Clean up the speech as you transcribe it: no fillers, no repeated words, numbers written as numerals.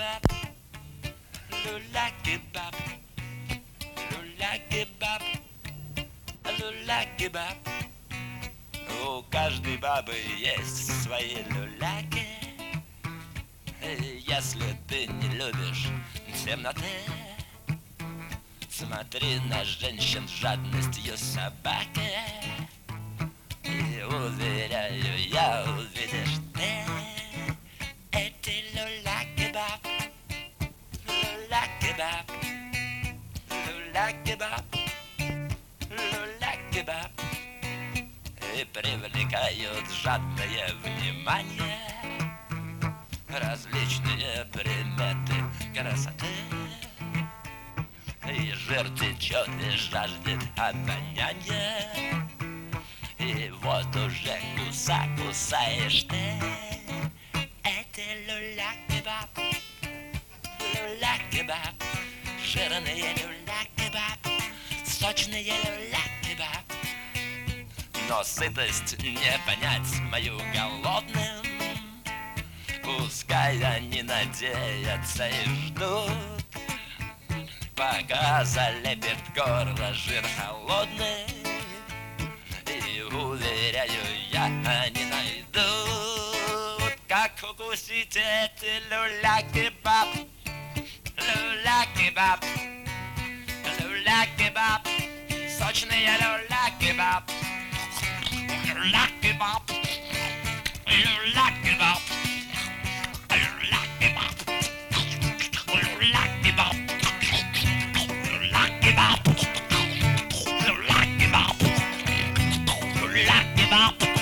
kebab, lula kebab, lula kebab, лула кебаб. У каждой бабы есть свои люляки. Если ты не любишь темноты, смотри на женщин с жадностью собаки. И уверяю я, увидишь ты эти люля кебаб, люля кебаб, люля кебаб, люля кебаб. И привлекают жадное внимание различные приметы красоты. И жир течет и жаждет обоняния. И вот уже кусаешь ты эти люля-кебаб, люля-кебаб, жирные люля-кебаб, сочные люля-кебаб. Но сытость не понять мою голодным. Пускай они надеются и ждут, пока залепит горло жир холодный. И уверяю я, они найдут, как укусить эти люля-кебаб, люля-кебаб, люля-кебаб, сочные люля-кебаб, люля-кебаб, люля-кебаб, люля-кебаб, люля-кебаб, люля-кебаб, люля-кебаб, люля-кебаб.